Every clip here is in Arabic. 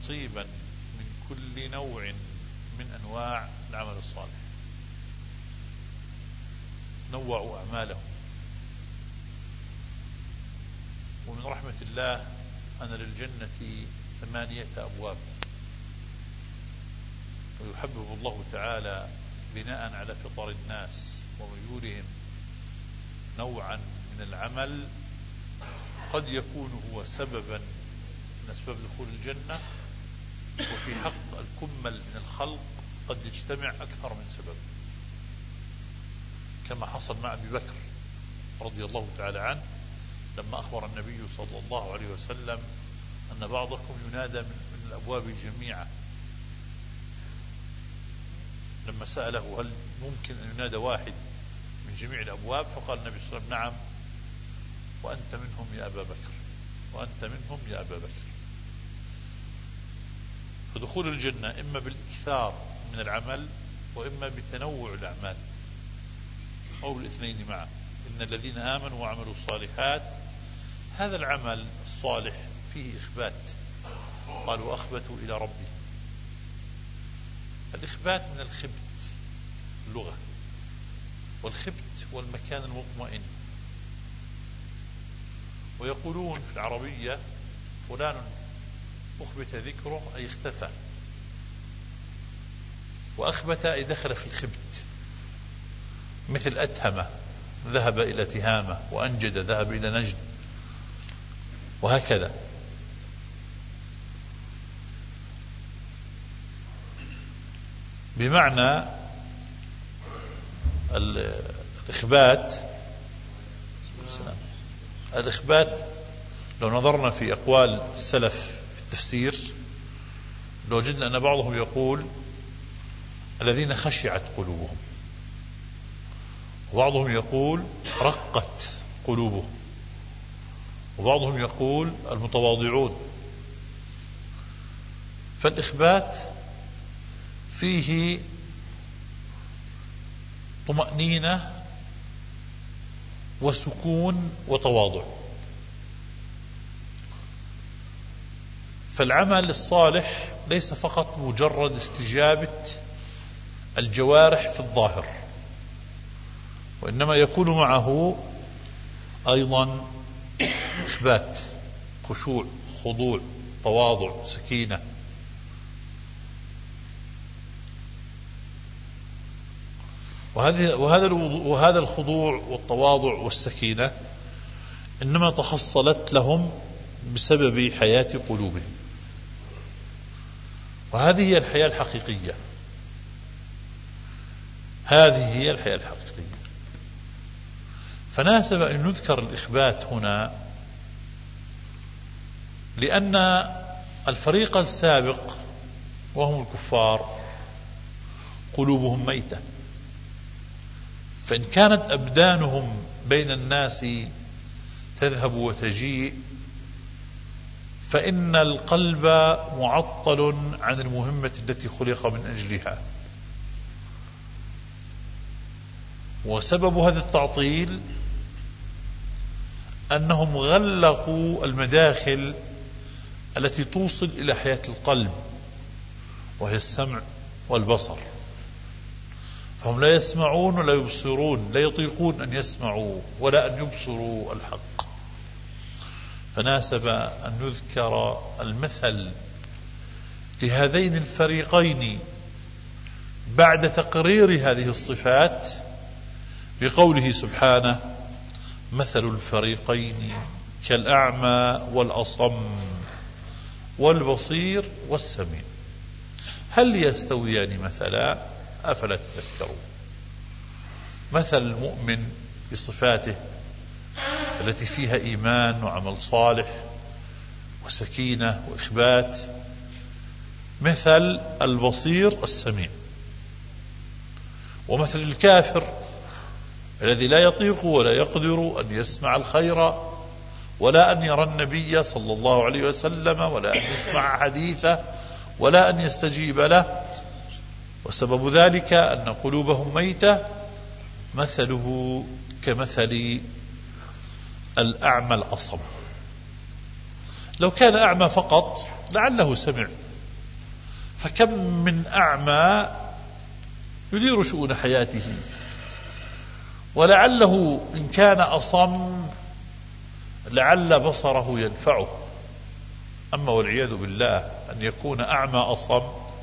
نصيبا من كل نوع من أنواع العمل الصالح، نوعوا أعمالهم. ومن رحمة الله أن للجنة 8 أبواب، ويحبب الله تعالى بناء على فطر الناس وميولهم نوعا من العمل قد يكون هو سببا من أسباب دخول الجنة، وفي حق الكمل من الخلق قد يجتمع أكثر من سبب، كما حصل مع أبي بكر رضي الله تعالى عنه لما أخبر النبي صلى الله عليه وسلم أن بعضكم ينادى من الأبواب جميعا. لما سأله هل ممكن أن ينادى واحد من جميع الأبواب، فقال النبي صلى الله عليه وسلم نعم، وأنت منهم يا أبا بكر، وأنت منهم يا أبا بكر. فدخول الجنة إما بالإكثار من العمل، وإما بتنوع الأعمال، أو الاثنين معا. إن الذين آمنوا وعملوا الصالحات، هذا العمل الصالح فيه إخبات. قالوا أخبتوا إلى ربي. الإخبات من الخبت اللغة، والخبت هو المكان المطمئن. ويقولون في العربية فلان أخبت ذكره أي اختفى، وأخبت أي دخل في الخبت، مثل أتهم ذهب إلى تهامة، وأنجد ذهب إلى نجد، وهكذا. بمعنى الإخبات لو نظرنا في أقوال السلف في التفسير لوجدنا أن بعضهم يقول الذين خشعت قلوبهم، وبعضهم يقول رقت قلوبهم، وبعضهم يقول المتواضعون. فالإخبات فيه طمأنينة وسكون وتواضع. فالعمل الصالح ليس فقط مجرد استجابة الجوارح في الظاهر، وإنما يكون معه أيضا إخبات، خشوع، خضوع، تواضع، سكينة. وهذا الخضوع والتواضع والسكينة إنما تحصلت لهم بسبب حياة قلوبهم، وهذه هي الحياة الحقيقية. هذه هي الحياة الحقيقية. فناسب أن نذكر الإخبات هنا، لأن الفريق السابق وهم الكفار قلوبهم ميتة، فإن كانت أبدانهم بين الناس تذهب وتجيء، فإن القلب معطل عن المهمة التي خلق من أجلها. وسبب هذا التعطيل أنهم غلقوا المداخل التي توصل إلى حياة القلب، وهي السمع والبصر، فهم لا يسمعون ولا يبصرون، لا يطيقون أن يسمعوا ولا أن يبصروا الحق. فناسب أن نذكر المثل لهذين الفريقين بعد تقرير هذه الصفات بقوله سبحانه: مثل الفريقين كالأعمى والأصم والبصير والسميع هل يستويان مثلا أفلا تذكرون. مثل المؤمن بصفاته التي فيها إيمان وعمل صالح وسكينة وإخبات، مثل البصير السميع. ومثل الكافر الذي لا يطيق ولا يقدر أن يسمع الخير ولا أن يرى النبي صلى الله عليه وسلم ولا أن يسمع حديثه ولا أن يستجيب له، وسبب ذلك أن قلوبهم ميتة، مثله كمثل الأعمى الأصم. لو كان أعمى فقط لعله سمع فكم من أعمى يدير شؤون حياته، ولعله إن كان أصم لعل بصره ينفعه. أما والعياذ بالله أن يكون أعمى أصم،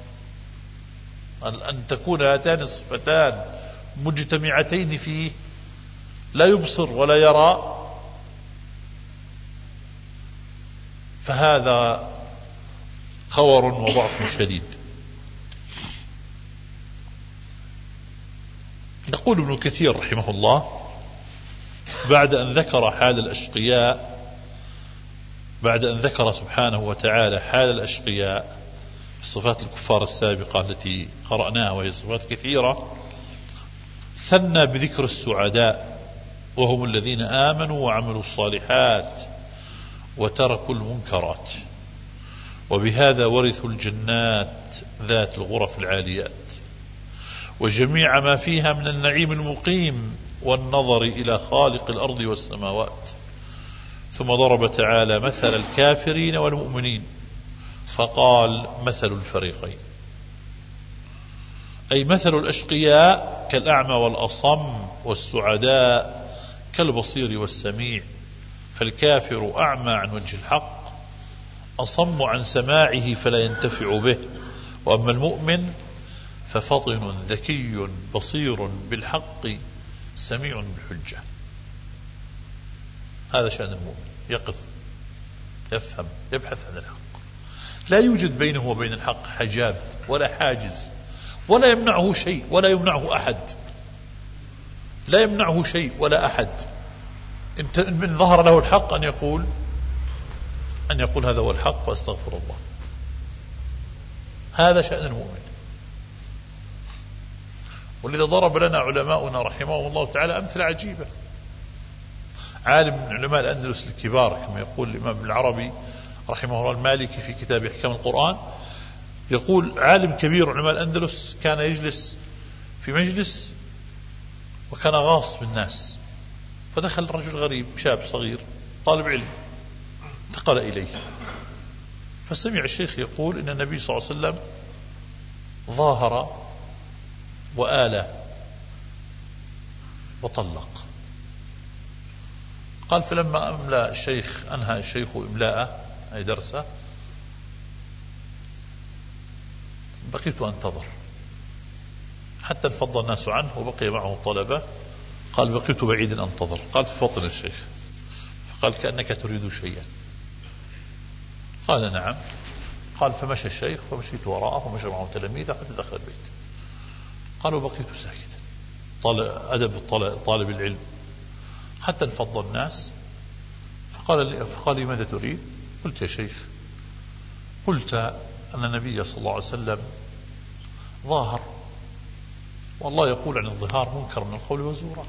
أن تكون هاتان الصفتان مجتمعتين فيه، لا يبصر ولا يرى، فهذا خور وضعف شديد. يقول ابن كثير رحمه الله بعد أن ذكر حال الأشقياء، بعد أن ذكر سبحانه وتعالى حال الأشقياء صفات الكفار السابقة التي قرأناها وهي صفات كثيرة، ثنى بذكر السعداء وهم الذين آمنوا وعملوا الصالحات وتركوا المنكرات، وبهذا ورثوا الجنات ذات الغرف العاليات وجميع ما فيها من النعيم المقيم والنظر إلى خالق الأرض والسماوات. ثم ضرب تعالى مثل الكافرين والمؤمنين فقال مثل الفريقين، أي مثل الأشقياء كالأعمى والأصم، والسعداء كالبصير والسميع. فالكافر أعمى عن وجه الحق أصم عن سماعه فلا ينتفع به، وأما المؤمن ففطن ذكي بصير بالحق سميع بالحجة. هذا شأن المؤمن، يقظ يفهم يبحث عن الحق، لا يوجد بينه وبين الحق حجاب ولا حاجز، ولا يمنعه شيء ولا يمنعه أحد، لا يمنعه شيء ولا أحد. إن ظهر له الحق أن يقول هذا هو الحق فاستغفر الله. هذا شأن المؤمن. ولذا ضرب لنا علماؤنا رحمه الله تعالى أمثلة عجيبة. عالم من علماء الأندلس الكبار كما يقول الإمام ابن العربي رحمه الله المالكي في كتاب إحكام القرآن، يقول عالم كبير علماء الأندلس كان يجلس في مجلس وكان غاص بالناس، فدخل رجل غريب شاب صغير طالب علم، انتقل إليه فسمع الشيخ يقول إن النبي صلى الله عليه وسلم ظاهر وآل وطلق. قال فلما أنهى الشيخ إملاءه أي درسه بقيت أنتظر حتى انفض الناس عنه وبقي معه طلبة. قال بقيت بعيدا أنتظر. قال ففطن الشيخ فقال كأنك تريد شيئا. قال نعم. قال فمشى الشيخ ومشيت وراءه ومشى معه تلاميذه حتى دخل البيت. قال وبقيت ساكتا أدب طالب العلم حتى انفض الناس. فقال لي ماذا تريد؟ قلت يا شيخ قلت أن النبي صلى الله عليه وسلم ظاهر، والله يقول عن الظهار منكر من القول وزورا،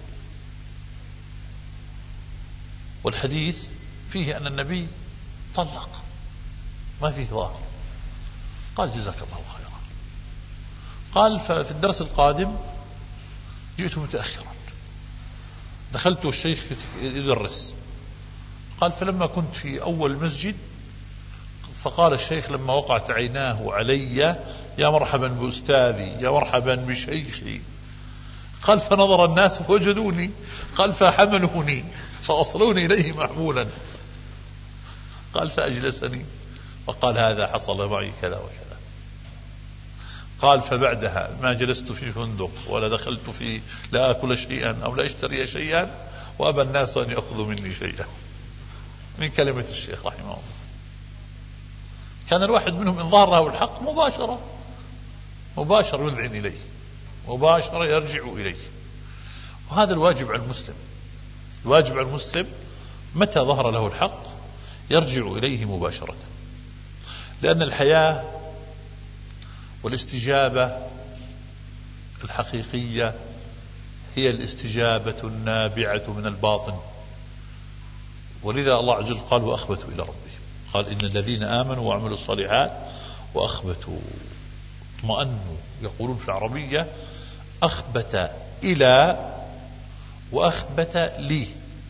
والحديث فيه أن النبي طلق ما فيه ظاهر. قال جزاك الله خيرا. قال ففي الدرس القادم جئت متأخرا، دخلت والشيخ يدرس. قال فلما كنت في أول المسجد فقال الشيخ لما وقعت عيناه علي يا مرحبا بأستاذي يا مرحبا بشيخي. قال فنظر الناس فوجدوني. قال فحملوني فأصلوني إليه محمولا. قال فأجلسني وقال هذا حصل معي كذا وكذا. قال فبعدها ما جلست في فندق ولا دخلت في لا أكل شيئا أو لا أشتري شيئا وأبى الناس أن يأخذوا مني شيئا. من كلمة الشيخ رحمه الله. كان الواحد منهم إن ظهر له الحق مباشرة يذعن إليه، مباشرة يرجع إليه. وهذا الواجب على المسلم. الواجب على المسلم متى ظهر له الحق يرجع إليه مباشرة، لأن الحياة والاستجابة الحقيقية هي الاستجابة النابعة من الباطن. ولذا الله عز وجل قال وأخبتوا إلى ربهم. قال إن الذين آمنوا وعملوا الصالحات وأخبتوا اطمأنوا، يقولون في العربية أخبت إلى وأخبت لي.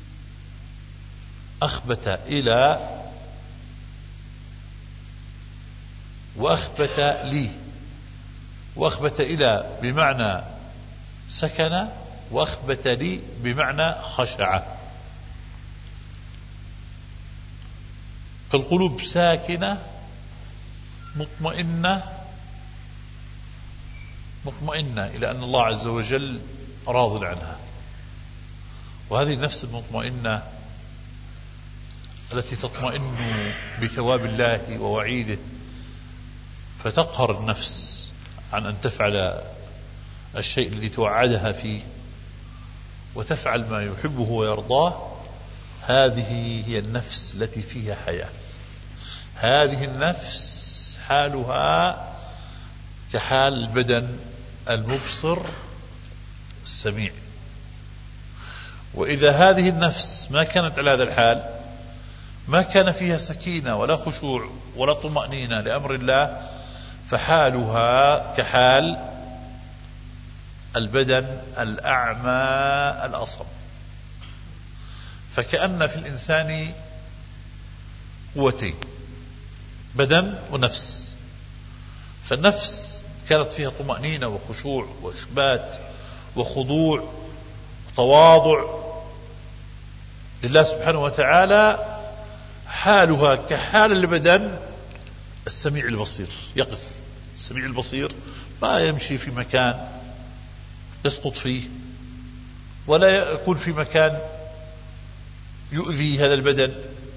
أخبت إلى وأخبت لي وأخبت إلى بمعنى سكن، وأخبت لي بمعنى خشع. فالقلوب ساكنة مطمئنة إلى أن الله عز وجل راض عنها. وهذه النفس المطمئنة التي تطمئن بثواب الله ووعيده، فتقهر النفس عن أن تفعل الشيء الذي توعدها فيه وتفعل ما يحبه ويرضاه. هذه هي النفس التي فيها حياة. هذه النفس حالها كحال البدن المبصر السميع. وإذا هذه النفس ما كانت على هذا الحال، ما كان فيها سكينة ولا خشوع ولا طمأنينة لأمر الله، فحالها كحال البدن الأعمى الأصم. فكأن في الإنسان قوتين، بدن ونفس. فالنفس كانت فيها طمأنينة وخشوع وإخبات وخضوع وتواضع لله سبحانه وتعالى، حالها كحال البدن السميع البصير. يقظ السميع البصير ما يمشي في مكان يسقط فيه، ولا يكون في مكان يؤذي هذا البدن.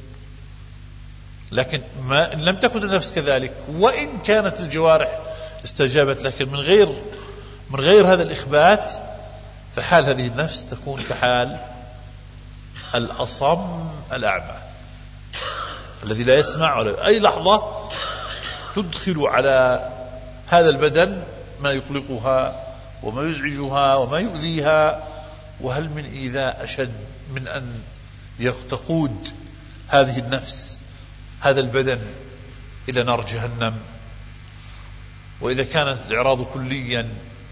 لكن ما إن لم تكن النفس كذلك، وإن كانت الجوارح استجابت، لكن من غير هذا الإخبات، فحال هذه النفس تكون كحال الأصم الأعمى الذي لا يسمع، ولا أي لحظة تدخل على هذا البدن ما يقلقها وما يزعجها وما يؤذيها. وهل من إيذاء أشد من أن تقود هذه النفس هذا البدن إلى نار جهنم؟ وإذا كانت الإعراض كليا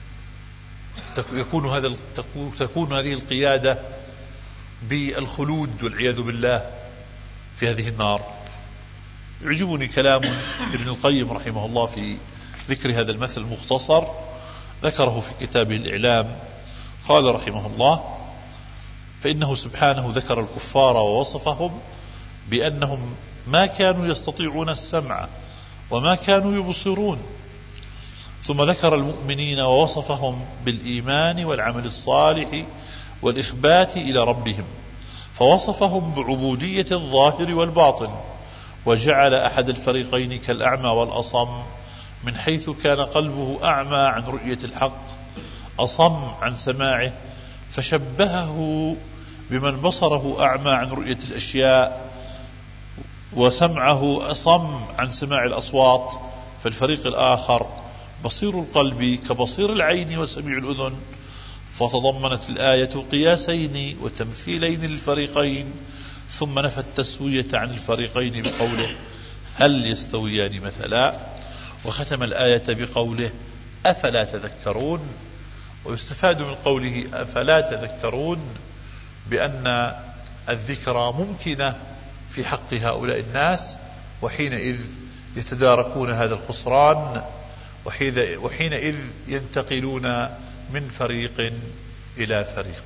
تكون هذه القيادة بالخلود والعياذ بالله في هذه النار. يعجبني كلام ابن القيم رحمه الله في ذكر هذا المثل المختصر، ذكره في كتابه الإعلام. قال رحمه الله: فإنه سبحانه ذكر الكفار ووصفهم بأنهم ما كانوا يستطيعون السمع وما كانوا يبصرون، ثم ذكر المؤمنين ووصفهم بالإيمان والعمل الصالح والإخبات إلى ربهم، فوصفهم بعبودية الظاهر والباطن، وجعل أحد الفريقين كالأعمى والأصم، من حيث كان قلبه أعمى عن رؤية الحق أصم عن سماعه، فشبهه بمن بصره أعمى عن رؤية الأشياء وسمعه أصم عن سماع الأصوات. فالفريق الآخر بصير القلب كبصير العين وسميع الأذن. فتضمنت الآية قياسين وتمثيلين للفريقين، ثم نفى التسوية عن الفريقين بقوله: هل يستويان مثلا؟ وختم الآية بقوله: أفلا تذكرون. ويستفاد من قوله أفلا تذكرون بأن الذكرى ممكنة في حق هؤلاء الناس، وحينئذ يتداركون هذا الخسران، وحينئذ ينتقلون من فريق إلى فريق.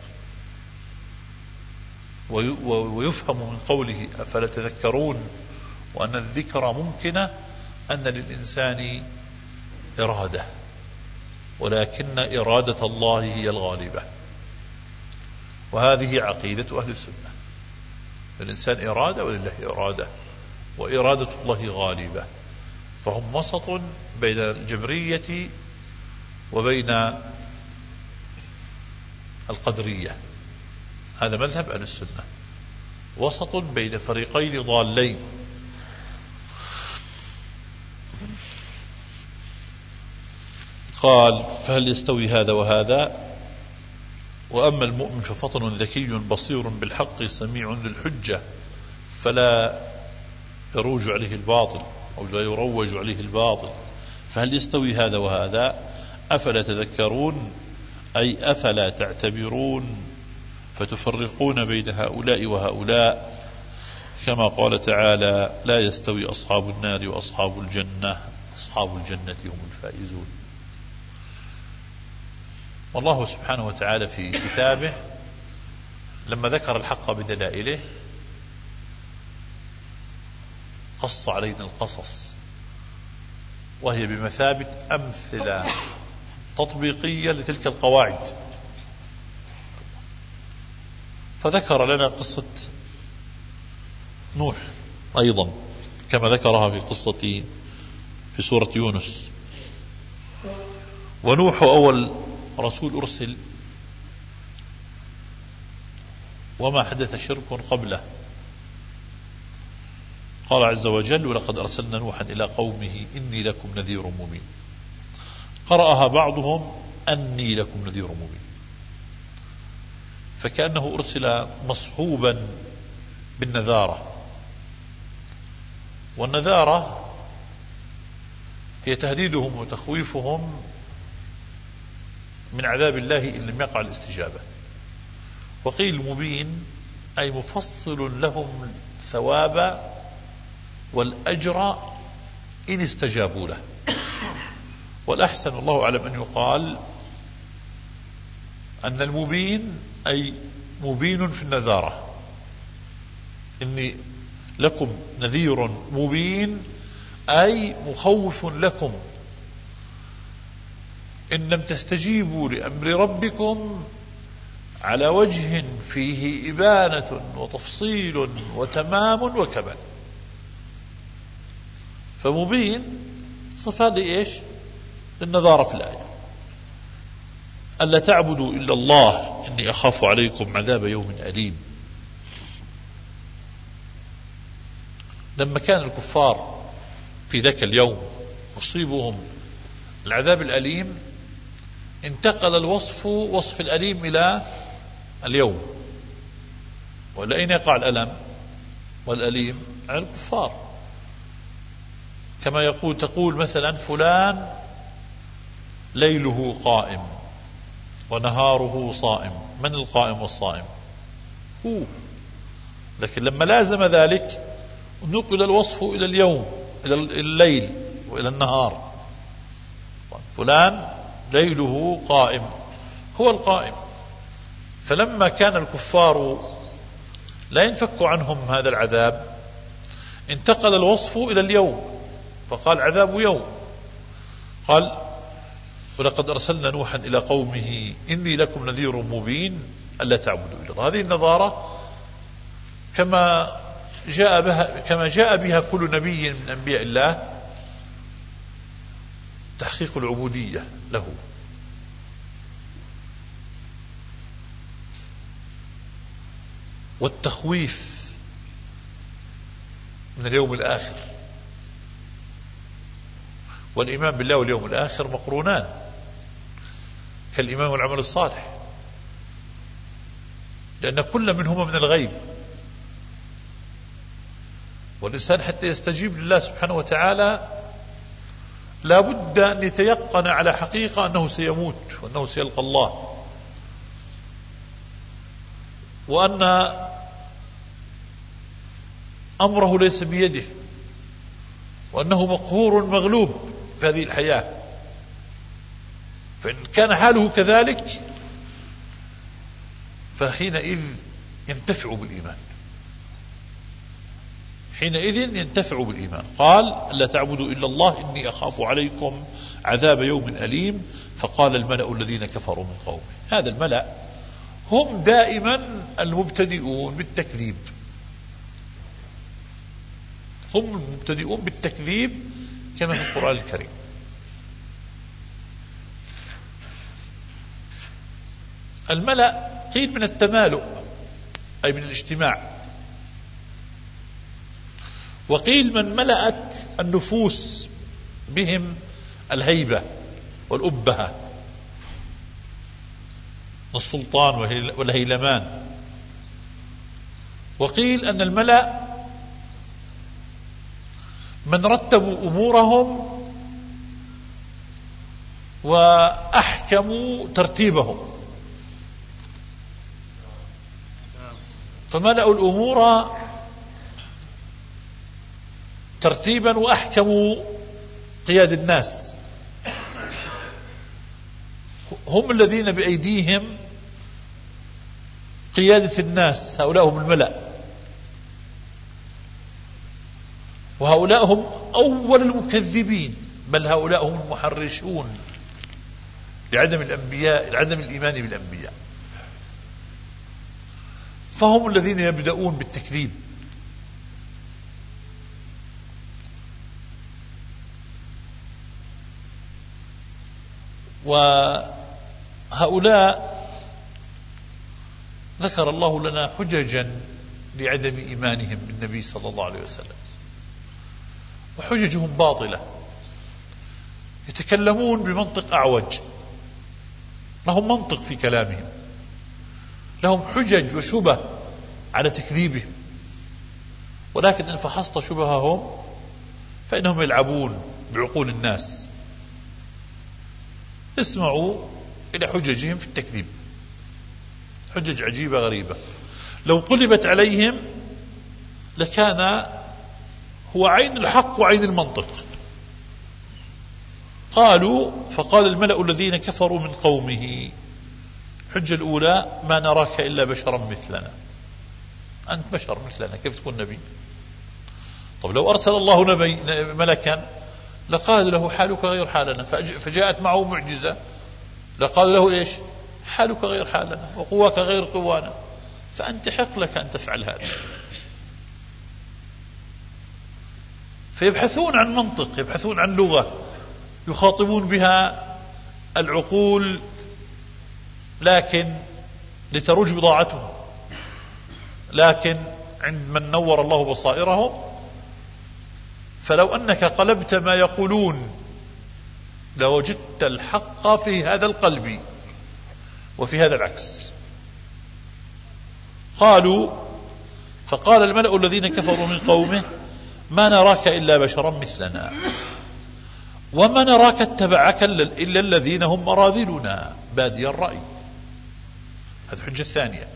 ويفهم من قوله أفلا تذكرون وأن الذكرى ممكنة أن للإنسان إرادة، ولكن إرادة الله هي الغالبة. وهذه عقيدة أهل السنة، للإنسان إرادة ولله إرادة، وإرادة الله غالبة. فهم وسط بين الجبرية وبين القدرية. هذا مذهب أهل السنة، وسط بين فريقين ضالين. قال: فهل يستوي هذا وهذا؟ وأما المؤمن ففطن ذكي بصير بالحق سميع للحجة، فلا يروج عليه الباطل أو لا يروج عليه الباطل. فهل يستوي هذا وهذا؟ أفلا تذكرون، أي أفلا تعتبرون فتفرقون بين هؤلاء وهؤلاء، كما قال تعالى: لا يستوي أصحاب النار وأصحاب الجنة، أصحاب الجنة هم الفائزون. والله سبحانه وتعالى في كتابه لما ذكر الحق بدلائله قص علينا القصص، وهي بمثابة أمثلة تطبيقية لتلك القواعد. فذكر لنا قصة نوح أيضا كما ذكرها في قصة في سورة يونس. ونوح أول رسول أرسل وما حدث شرك قبله. قال عز وجل: ولقد أرسلنا نوحا إلى قومه إني لكم نذير مبين. قرأها بعضهم أني لكم نذير مبين، فكأنه أرسل مصحوبا بالنذارة. والنذارة هي تهديدهم وتخويفهم من عذاب الله إن لم يقع الاستجابة. وقيل مبين أي مفصل لهم الثواب والأجر إن استجابوا له. والأحسن والله أعلم أن يقال أن المبين أي مبين في النذارة، إني لكم نذير مبين أي مخوف لكم إن لم تستجيبوا لأمر ربكم على وجه فيه إبانة وتفصيل وتمام وكمال. فمبين صفة لإيش؟ للنظارة في الآية: ألا تعبدوا إلا الله إني أخاف عليكم عذاب يوم أليم. لما كان الكفار في ذاك اليوم يصيبهم العذاب الأليم، انتقل الوصف وصف الأليم إلى اليوم. ولا أين يقع الألم والأليم؟ على الكفار. كما تقول مثلا فلان ليله قائم ونهاره صائم. من القائم والصائم؟ هو. لكن لما لازم ذلك نقل الوصف إلى اليوم، إلى الليل وإلى النهار. فلان ليله قائم، هو القائم. فلما كان الكفار لا ينفك عنهم هذا العذاب، انتقل الوصف إلى اليوم فقال عذاب يوم. قال: ولقد أرسلنا نوحا إلى قومه إني لكم نذير مبين ألا تعبدوا إلا الله. هذه النظارة كما جاء بها كل نبي من أنبياء الله، تحقيق العبودية له. والتخويف من اليوم الآخر. والإيمان بالله واليوم الآخر مقرونان كالإيمان والعمل الصالح، لأن كل منهما من الغيب. والإنسان حتى يستجيب لله سبحانه وتعالى لا بد أن يتيقن على حقيقة أنه سيموت وأنه سيلقى الله، وأن أمره ليس بيده، وأنه مقهور مغلوب في هذه الحياة. فإن كان حاله كذلك فحينئذ ينتفع بالإيمان، حينئذ ينتفع بالإيمان. قال: ألا تعبدوا إلا الله إني أخاف عليكم عذاب يوم أليم. فقال الملأ الذين كفروا من قومه. هذا الملأ هم دائما المبتدئون بالتكذيب، هم المبتدئون بالتكذيب كما في القرآن الكريم. الملأ قيل من التمالؤ أي من الاجتماع، وقيل من ملأت النفوس بهم الهيبة والأبهة والسلطان والهيلمان. وقيل أن الملأ من رتبوا أمورهم وأحكموا ترتيبهم، فملأوا الأمور ترتيبا وأحكموا قياد الناس. هم الذين بأيديهم قيادة الناس، هؤلاء هم الملأ، وهؤلاء هم أول المكذبين، بل هؤلاء هم المحرشون لعدم الإيمان بالأنبياء. فهم الذين يبدأون بالتكذيب. وهؤلاء ذكر الله لنا حججا لعدم إيمانهم بالنبي صلى الله عليه وسلم، وحججهم باطلة، يتكلمون بمنطق أعوج، لهم منطق في كلامهم، لهم حجج وشبه على تكذيبهم، ولكن إن فحصت شبههم فإنهم يلعبون بعقول الناس. اسمعوا إلى حججهم في التكذيب، حجج عجيبة غريبة، لو قلبت عليهم لكان هو عين الحق وعين المنطق. فقال الملأ الذين كفروا من قومه، الحجة الأولى: ما نراك إلا بشرا مثلنا، أنت بشر مثلنا، كيف تكون نبي؟ طب لو أرسل الله ملكا لقال له حالك غير حالنا، فجاءت معه معجزة لقال له إيش؟ حالك غير حالنا وقواك غير قوانا، فأنت حق لك أن تفعل هذا. فيبحثون عن منطق، يبحثون عن لغة يخاطبون بها العقول، لكن لتروج بضاعتهم. لكن عند من نور الله بصائرهم، فلو أنك قلبت ما يقولون لوجدت الحق في هذا القلب وفي هذا العكس. فقال الملأ الذين كفروا من قومه: ما نراك إلا بشرا مثلنا وما نراك اتبعك إلا الذين هم أراذلنا بادي الرأي. هذه الحجة الثانية: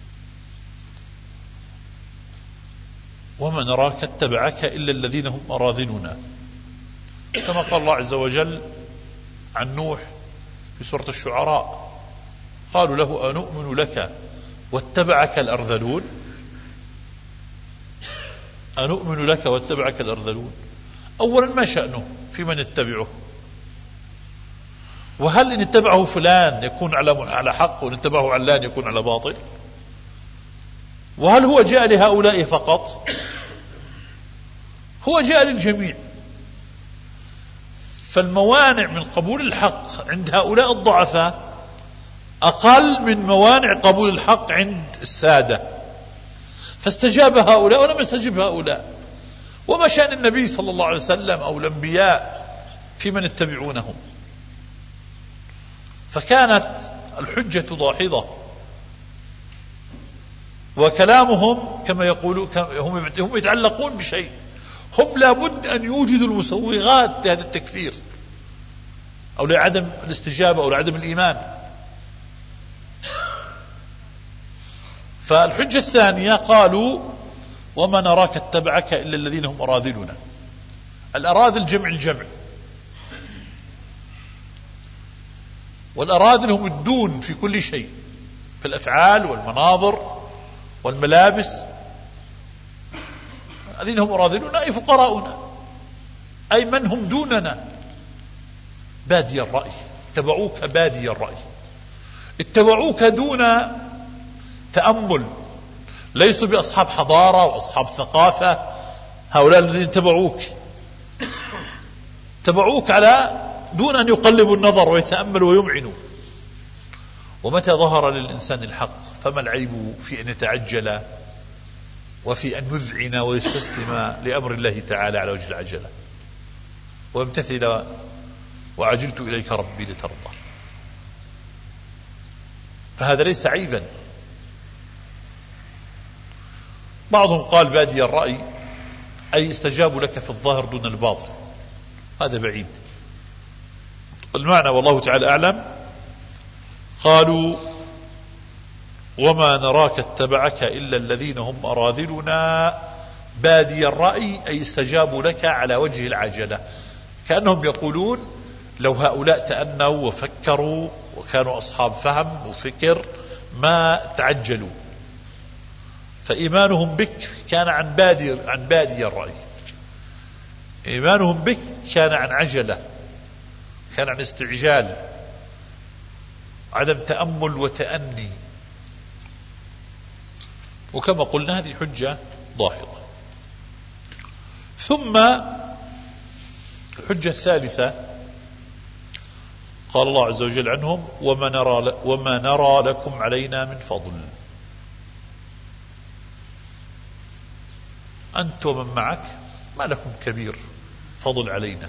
وما نراك اتبعك إلا الذين هم أراذلنا، كما قال الله عز وجل عن نوح في سورة الشعراء: قالوا له أنؤمن لك واتبعك الأرذلون. أنؤمن لك واتبعك الأرذلون، أولا ما شأنه في من اتبعه؟ وهل إن اتبعه فلان يكون على حق وإن اتبعه علان يكون على باطل؟ وهل هو جاء لهؤلاء فقط؟ هو جاء للجميع. فالموانع من قبول الحق عند هؤلاء الضعفاء أقل من موانع قبول الحق عند السادة، فاستجاب هؤلاء ولم يستجب هؤلاء. وما شأن النبي صلى الله عليه وسلم أو الأنبياء في من يتبعونهم؟ فكانت الحجة ضاحضة، وكلامهم كما يقولون هم يتعلقون بشيء، هم لابد أن يوجدوا المسوغات لهذا التكفير أو لعدم الاستجابة أو لعدم الإيمان. فالحجة الثانية قالوا: وما نراك اتبعك إلا الذين هم أراذلنا. الأراذل جمع الجمع، والأراذل هم الدون في كل شيء، في الأفعال والمناظر والملابس. الذين هم أراذلنا أي فقراؤنا، أي من هم دوننا، بادي الرأي، اتبعوك بادي الرأي، اتبعوك دون تأمل، ليسوا بأصحاب حضارة وأصحاب ثقافة. هؤلاء الذين تبعوك على دون أن يقلبوا النظر ويتأملوا ويمعنوا. ومتى ظهر للإنسان الحق فما العيب في أن يتعجل وفي أن يذعن ويستسلم لأمر الله تعالى على وجه العجلة ويمتثل: وعجلت إليك ربي لترضى. فهذا ليس عيبا. بعضهم قال بادي الرأي أي استجابوا لك في الظاهر دون الباطن، هذا بعيد. المعنى والله تعالى أعلم. قالوا: وما نراك اتبعك إلا الذين هم أراذلنا بادي الرأي أي استجابوا لك على وجه العجلة، كأنهم يقولون: لو هؤلاء تأنوا وفكروا وكانوا أصحاب فهم وفكر، ما تعجلوا. فإيمانهم بك كان عن بادي الرأي، إيمانهم بك كان عن عجلة، كان عن استعجال، عدم تأمل وتأني. وكما قلنا هذه حجة ضاحضة. ثم الحجة الثالثة قال الله عز وجل عنهم: وما نرى لكم علينا من فضل. أنت ومن معك ما لكم كبير فضل علينا.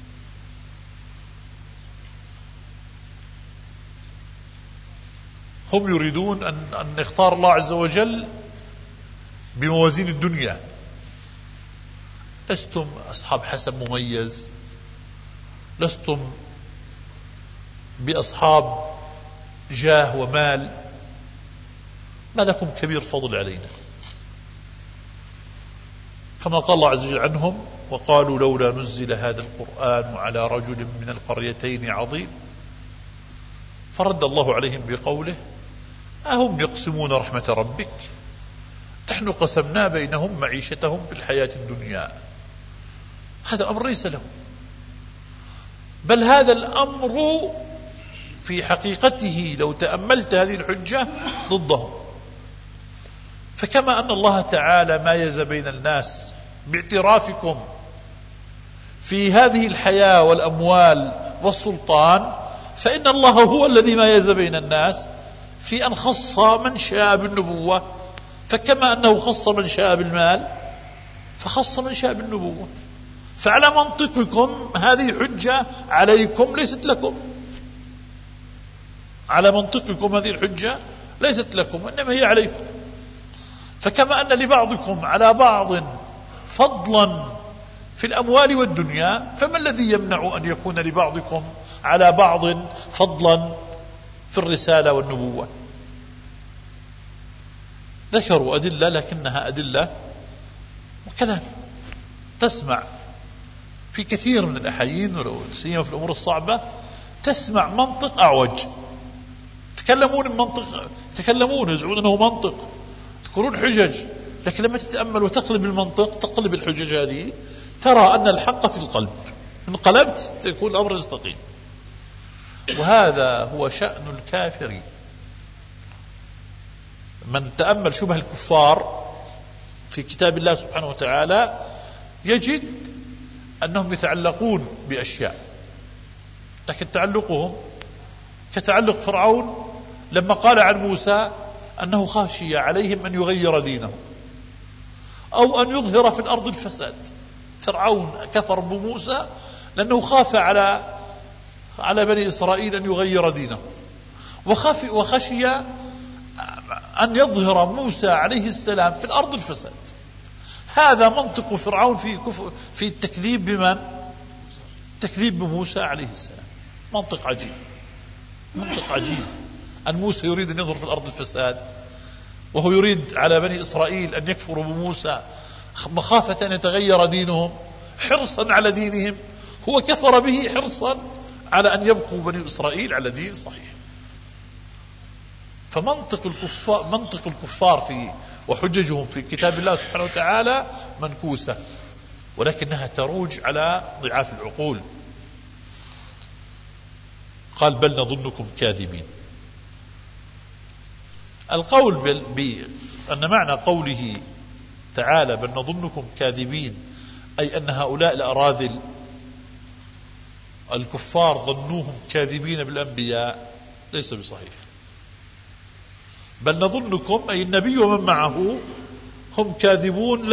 هم يريدون أن يختار الله عز وجل بموازين الدنيا. لستم أصحاب حسب مميز، لستم بأصحاب جاه ومال، ما لكم كبير فضل علينا. كما قال الله عز وجل عنهم: وقالوا لولا نزل هذا القرآن على رجل من القريتين عظيم. فرد الله عليهم بقوله: أهم يقسمون رحمة ربك نحن قسمنا بينهم معيشتهم في الحياة الدنيا. هذا الأمر ليس له، بل هذا الأمر في حقيقته لو تأملت هذه الحجة ضدهم. فكما أن الله تعالى مايز بين الناس باعترافكم في هذه الحياة والأموال والسلطان، فإن الله هو الذي مايز بين الناس في أن خص من شاء بالنبوة. فكما أنه خص من شاء بالمال فخص من شاء بالنبوة. فعلى منطقكم هذه حجة عليكم ليست لكم، على منطقكم هذه الحجة ليست لكم إنما هي عليكم. فكما أن لبعضكم على بعض فضلا في الأموال والدنيا، فما الذي يمنع أن يكون لبعضكم على بعض فضلا في الرسالة والنبوة؟ ذكروا أدلة لكنها أدلة وكلام. تسمع في كثير من الأحايين ولو سيما في الأمور الصعبة تسمع منطق أعوج، تكلمون يزعمون أنه منطق، تقولون حجج، لكن لما تتأمل وتقلب المنطق، تقلب الحجج هذه، ترى أن الحق في القلب، إن قلبت تكون الأمر يستقيم. وهذا هو شأن الكافر. من تأمل شبه الكفار في كتاب الله سبحانه وتعالى يجد أنهم يتعلقون بأشياء، لكن تعلقهم كتعلق فرعون لما قال عن موسى أنه خاشي عليهم أن يغير دينه أو أن يظهر في الأرض الفساد. فرعون كفر بموسى لأنه خاف على بني إسرائيل أن يغير دينه، وخشي أن يظهر موسى عليه السلام في الأرض الفساد. هذا منطق فرعون في التكذيب بمن؟ تكذيب بموسى عليه السلام. منطق عجيب، منطق عجيب أن موسى يريد أن يظهر في الأرض الفساد، وهو يريد على بني إسرائيل أن يكفروا بموسى مخافة أن يتغير دينهم، حرصا على دينهم. هو كفر به حرصا على أن يبقوا بني إسرائيل على دين صحيح. فمنطق الكفار في وحججهم في كتاب الله سبحانه وتعالى منكوسة، ولكنها تروج على ضعاف العقول. قال: بل نظنكم كاذبين. القول أن معنى قوله تعالى بل نظنكم كاذبين أي أن هؤلاء الأراذل الكفار ظنوهم كاذبين بالأنبياء ليس بصحيح. بل نظنكم أي النبي ومن معه هم كاذبون،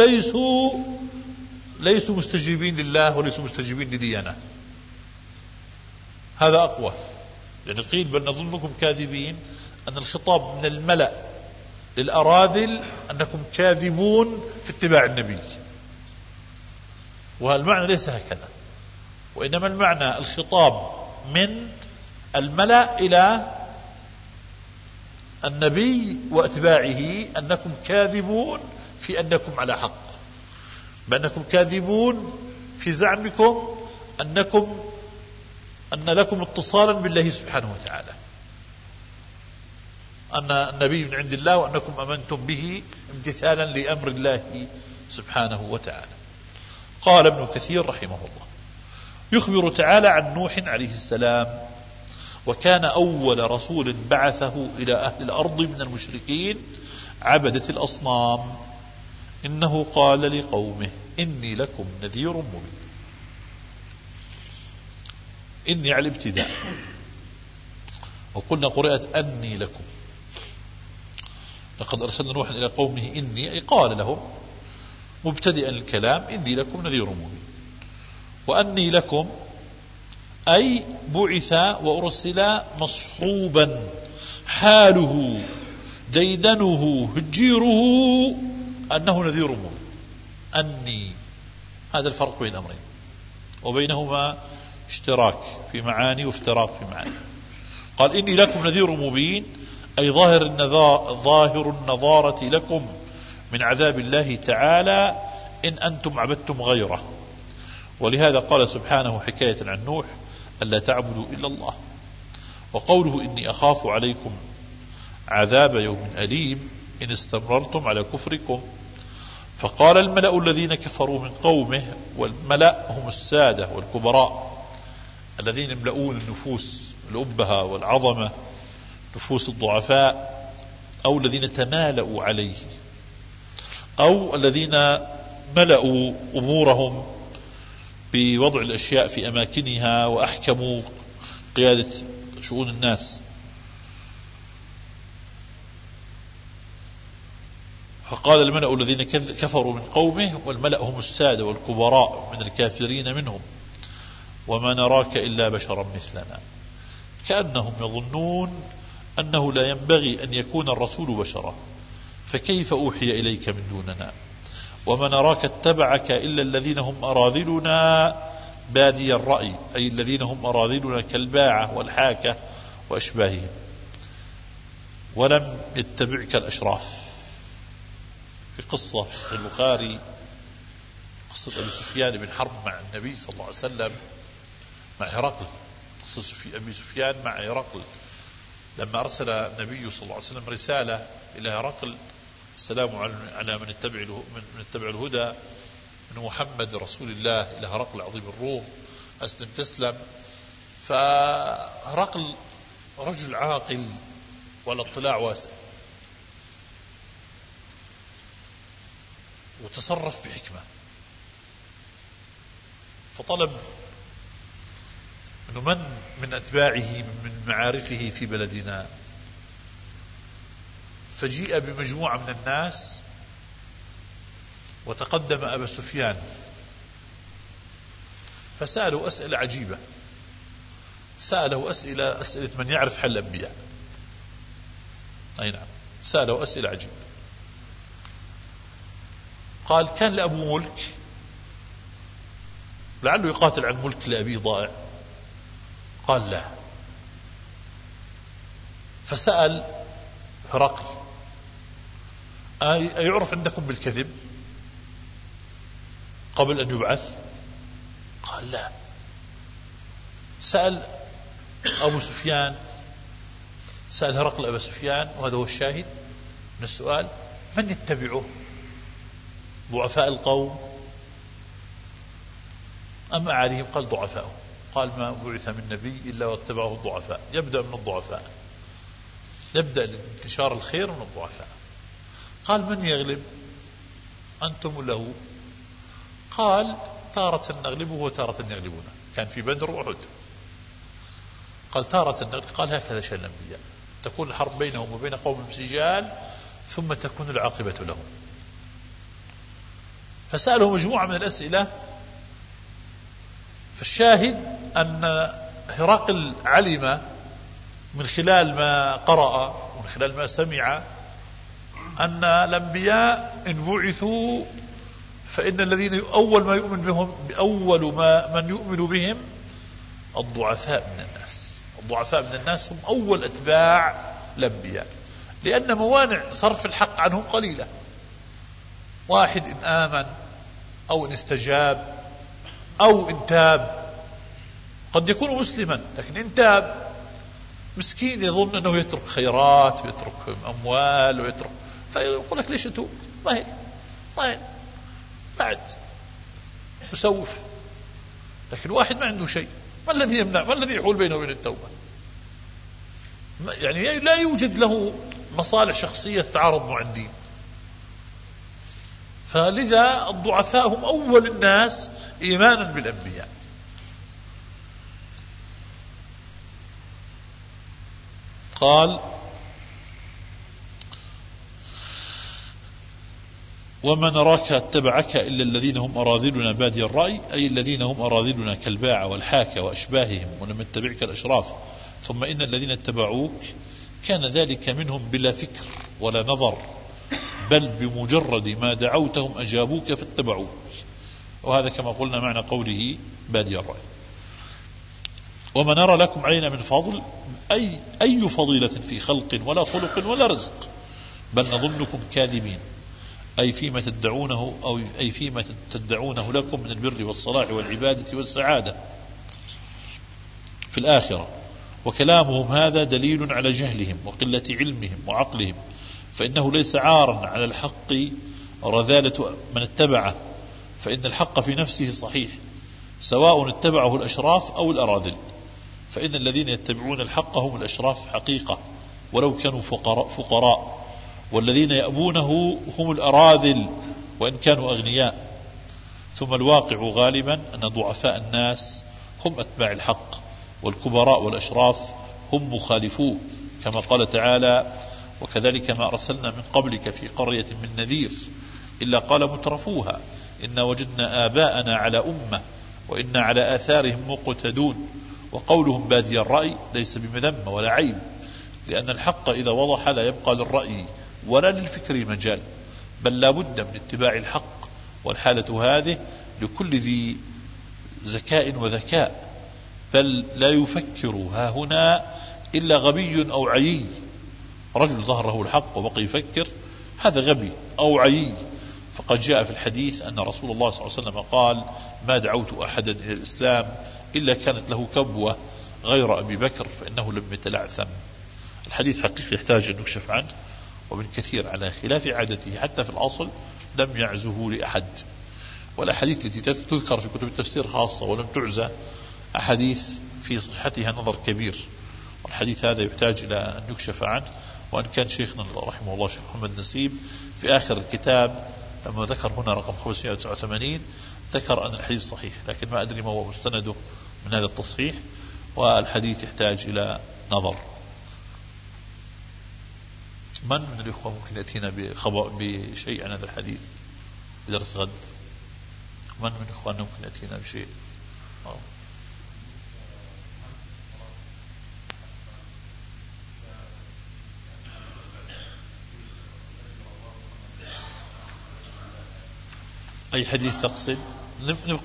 ليسوا مستجيبين لله وليسوا مستجيبين لديانة. هذا أقوى، يعني قيل بل نظنكم كاذبين أن الخطاب من الملأ للأراذل أنكم كاذبون في اتباع النبي، وهذا المعنى ليس هكذا، وإنما المعنى الخطاب من الملأ إلى النبي واتباعه أنكم كاذبون في أنكم على حق، بأنكم كاذبون في زعمكم أن لكم اتصالا بالله سبحانه وتعالى. أن النبي من عند الله وأنكم أمنتم به امتثالا لأمر الله سبحانه وتعالى. قال ابن كثير رحمه الله: يخبر تعالى عن نوح عليه السلام، وكان أول رسول بعثه إلى أهل الأرض من المشركين عبدة الأصنام، إنه قال لقومه: إني لكم نذير مبين. إني على الابتداء، وقلنا قرأت أني لكم. لقد أرسلنا نوحا إلى قومه إني، أي قال لهم مبتدئا الكلام: إني لكم نذير مبين. وأني لكم أي بعث وأرسل مصحوبا، حاله ديدنه هجيره أنه نذير مبين. أني، هذا الفرق بين الأمرين، وبينهما اشتراك في معاني وافتراق في معاني. قال: إني لكم نذير مبين، أي ظاهر النظارة لكم من عذاب الله تعالى إن أنتم عبدتم غيره. ولهذا قال سبحانه حكاية عن نوح: ألا تعبدوا إلا الله. وقوله: إني أخاف عليكم عذاب يوم أليم إن استمررتم على كفركم. فقال الملأ الذين كفروا من قومه، والملأ هم السادة والكبراء الذين يملؤون النفوس الأبهة والعظمة، نفوس الضعفاء، أو الذين تمالأوا عليه، أو الذين ملأوا أمورهم بوضع الأشياء في أماكنها وأحكموا قيادة شؤون الناس. فقال الملأ الذين كفروا من قومه، والملأ هم السادة والكبراء من الكافرين منهم: وما نراك إلا بشرا مثلنا. كأنهم يظنون أنه لا ينبغي أن يكون الرسول بشرا، فكيف أوحي إليك من دوننا؟ وما نراك اتبعك إلا الذين هم أراذلنا بادي الرأي، أي الذين هم أراذلنا كالباعة والحاكة وأشباههم، ولم يتبعك الأشراف. في قصة في صحيح البخاري، قصة أبي سفيان بن حرب مع النبي صلى الله عليه وسلم مع هرقل. قصة أبي سفيان مع هرقل لما أرسل النبي صلى الله عليه وسلم رسالة إلى هرقل: السلام على من اتبع الهدى من محمد رسول الله، إلى هرقل عظيم الروم، أسلم تسلم. فهرقل رجل عاقل ولا اطلاع واسع، وتصرف بحكمة، فطلب أنه من أتباعه من معارفه في بلدنا. فجيء بمجموعة من الناس وتقدم أبا سفيان، فسأله أسئلة عجيبة، سأله أسئلة من يعرف حل الأنبياء. أي نعم، سأله أسئلة عجيبة. قال: كان لأبو ملك، لعله يقاتل عن ملك لأبي ضائع. قال: لا. فسأل هرقل: أيعرف عندكم بالكذب قبل أن يبعث؟ قال: لا. سأل أبو سفيان، سأل هرقل أبا سفيان، وهذا هو الشاهد من السؤال: من يتبعه؟ ضعفاء القوم أم أعاليهم؟ قال: ضعفاء. قال: ما بعث من نبي إلا واتبعه الضعفاء. يبدأ من الضعفاء، يبدأ انتشار الخير من الضعفاء. قال: من يغلب، أنتم ولا هو؟ قال: تارة نغلبه وتارة يغلبونه. كان في بدر وأحد. قال: تارة نغلب. قال: هكذا شأن الأنبياء، تكون الحرب بينهم وبين قوم بسجال، ثم تكون العاقبة لهم. فسأله مجموعة من الأسئلة. فالشاهد أن هرقل علم من خلال ما قرأ ومن خلال ما سمع أن الأنبياء إن بعثوا فإن الذين أول ما يؤمن بهم، من يؤمن بهم الضعفاء من الناس. الضعفاء من الناس هم أول أتباع الأنبياء، لأن موانع صرف الحق عنهم قليلة. واحد إن آمن أو إن استجاب أو إن تاب، قد يكون مسلما لكن إن تاب مسكين يظن أنه يترك خيرات ويترك أموال ويترك، فيقول لك ليش أتوب؟ طيب بعد مسوف. لكن واحد ما عنده شيء، ما الذي يمنع؟ ما الذي يحول بينه وبين التوبة؟ يعني لا يوجد له مصالح شخصية تتعارض مع الدين. فلذا الضعفاء هم أول الناس إيمانا بالأنبياء. قال: وما نراك اتبعك إلا الذين هم أراذلنا بادي الرأي، أي الذين هم أراذلنا كالباع والحاكة وأشباههم، ولم يتبعك الأشراف. ثم إن الذين اتبعوك كان ذلك منهم بلا فكر ولا نظر، بل بمجرد ما دعوتهم أجابوك فاتبعوك. وهذا كما قلنا معنى قوله بادي الرأي. وما نرى لكم علينا من فضل، أي فضيلة في خلق ولا خلق ولا رزق، بل نظنكم كاذبين، أي فيما تدعونه لكم من البر والصلاح والعبادة والسعادة في الآخرة. وكلامهم هذا دليل على جهلهم وقلة علمهم وعقلهم، فإنه ليس عارا على الحق رذالة من اتبعه، فإن الحق في نفسه صحيح سواء اتبعه الأشراف أو الأراذل، فإن الذين يتبعون الحق هم الأشراف حقيقة ولو كانوا فقراء، والذين يأبونه هم الأراذل وإن كانوا أغنياء. ثم الواقع غالبا أن ضعفاء الناس هم أتباع الحق، والكبراء والأشراف هم مخالفوه، كما قال تعالى: وكذلك ما أرسلنا من قبلك في قرية من نذير إلا قال مترفوها إنا وجدنا آباءنا على أمة وإنا على آثارهم مقتدون. وقولهم بادي الرأي ليس بمذمة ولا عيب، لأن الحق إذا وضح لا يبقى للرأي ولا للفكر مجال، بل لا بد من اتباع الحق. والحالة هذه لكل ذي ذكاء وذكاء، بل لا يفكر ها هنا إلا غبي أو عيي. رجل ظهره الحق وبقي يفكر، هذا غبي أو عيي. فقد جاء في الحديث أن رسول الله صلى الله عليه وسلم قال: ما دعوت أحدا إلى الإسلام إلا كانت له كبوة غير أبي بكر فإنه لم يتلعثم. الحديث حقيقي يحتاج أن نكشف عنه، ومن كثير على خلاف عادته حتى في الأصل لم يعزه لأحد. والأحاديث التي تذكر في كتب التفسير خاصة ولم تعزى أحاديث في صحتها نظر كبير، والحديث هذا يحتاج إلى أن يكشف عنه. وأن كان شيخنا رحمه الله شيخ محمد نسيب في آخر الكتاب لما ذكر هنا رقم 589 ذكر أن الحديث صحيح، لكن ما أدري ما هو مستنده من هذا التصحيح، والحديث يحتاج إلى نظر. من الإخوة ممكن يأتينا بشيء عن هذا الحديث بدرس غد؟ من إخواننا ممكن يأتينا بشيء؟ أي حديث تقصد؟ نبقى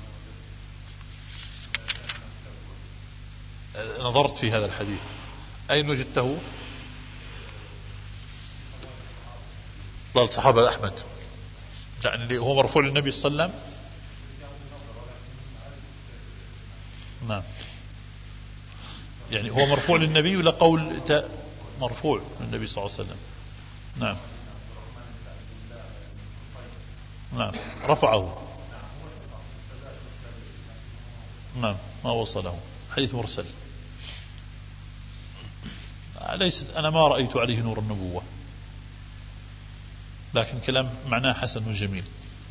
نظرت في هذا الحديث، أين وجدته؟ ضل صحابة أحمد، يعني هو مرفوع للنبي صلى الله عليه وسلم. نعم، يعني هو مرفوع للنبي ولا قول مرفوع للنبي صلى الله عليه وسلم؟ نعم نعم، رفعه. نعم، ما وصله، حديث مرسل. أنا ما رأيت عليه نور النبوة، لكن كلام معناه حسن وجميل.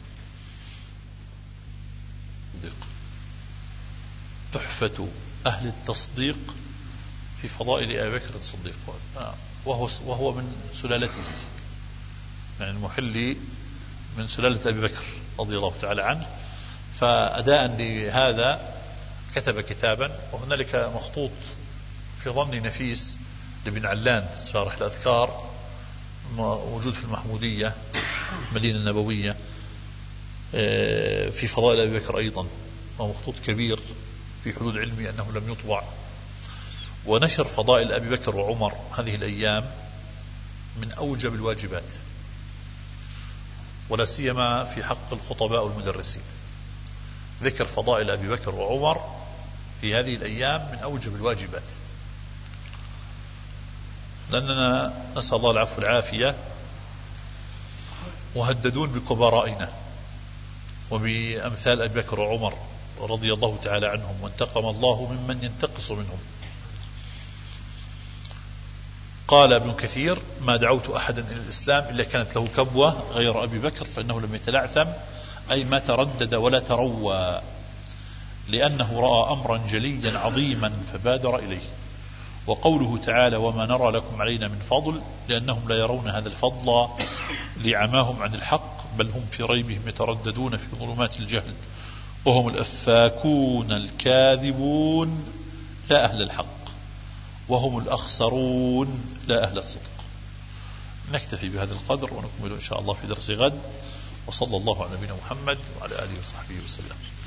تحفة أهل التصديق في فضائل أبي بكر الصديق، وهو من سلالته، يعني المحلي من سلالة أبي بكر رضي الله تعالى عنه. فأداء لهذا كتب كتابا، وهنالك مخطوط في ظني نفيس لابن علان شارح الأذكار موجود في المحمودية المدينة النبوية في فضائل أبي بكر أيضا، ومخطوط كبير في حدود علمي أنه لم يطبع. ونشر فضائل أبي بكر وعمر هذه الأيام من أوجب الواجبات، ولا سيما في حق الخطباء والمدرسين. ذكر فضائل أبي بكر وعمر في هذه الأيام من أوجب الواجبات. لأننا نسأل الله العفو والعافية مهددون بكبرائنا وبأمثال أبي بكر وعمر رضي الله تعالى عنهم، وانتقم الله ممن ينتقص منهم. قال ابن كثير: ما دعوت أحدا إلى الإسلام إلا كانت له كبوة غير أبي بكر، فإنه لم يتلعثم، أي ما تردد ولا تروى، لأنه رأى أمرا جليا عظيما فبادر إليه. وقوله تعالى: وما نرى لكم علينا من فضل، لأنهم لا يرون هذا الفضل لعماهم عن الحق، بل هم في ريبهم يترددون في ظلمات الجهل، وهم الأفاكون الكاذبون لا أهل الحق، وهم الأخسرون لا أهل الصدق. نكتفي بهذا القدر ونكمل إن شاء الله في درس غد، وصلى الله على نبينا محمد وعلى آله وصحبه وسلم.